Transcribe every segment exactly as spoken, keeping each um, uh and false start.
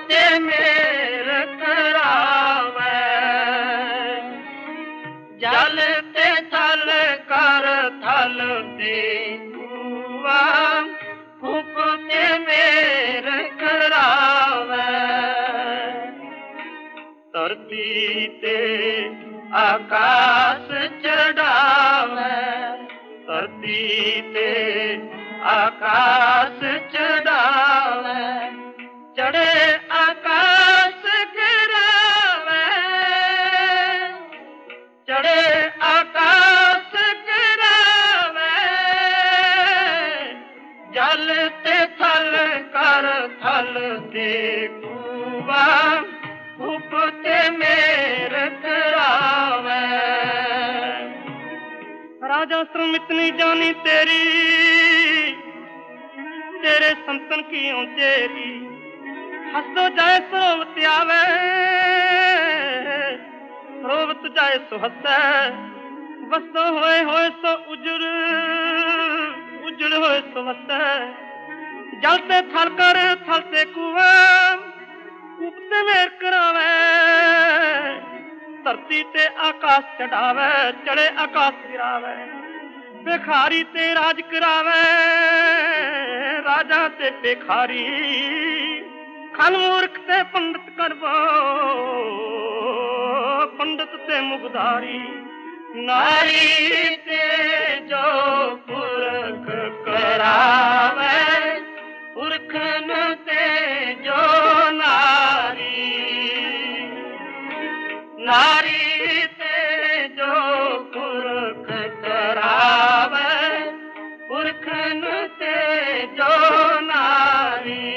ते मेर करावे, जल ते थल कर थल दे कुआ, फूक ते मेर करावे। धरती ते आकाश चढ़ावे, धरती ते आकाश चढ़ावे, चढ़े आकाश गिरावे, चढ़े आकाश गिरावे, जल ते थल कर थल दे कुआ, फूक ते मेर करावे। राजा श्रम इतनी जानी तेरी, तेरे संतन की औंचेरी, हंसो जाए सरोवत आवे, सरोवत जाए सो हंसे, वसो होए होए सो उजड़, उजड़ होए सो वसे, जलते थल कर थल ते कुआ, कूपते मेर करावे, धरती ते आकाश चढ़ावे, चढ़े आकाश गिरावे, भिखारी ते राज करावे, राजा ते भिखारी, खल मूर्ख ते पंडित करवो, पंडित ते मुगधारी। नारी ते जो पुरख करावे, पुरखन ते जो नारी, नारी ते जो पुरख करावे, पुरखन ते जो नारी।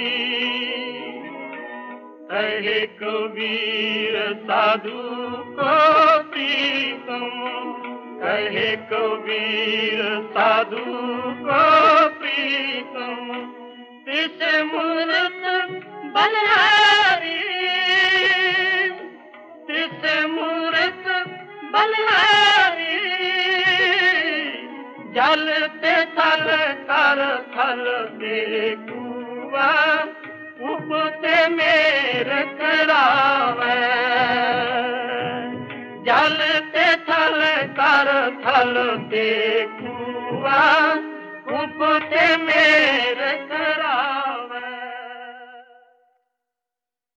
कहे कबीर साधु को प्रीतम, कहे कबीर साधु को प्रीतम, तिस मूरत बलिहारी, तिस मूरत बलिहारी, जल ते थल कर थल दे कुआ, फूक ते मेर करावे, जल ते थल कर थल दे कुआ, फूक ते मेर करावे।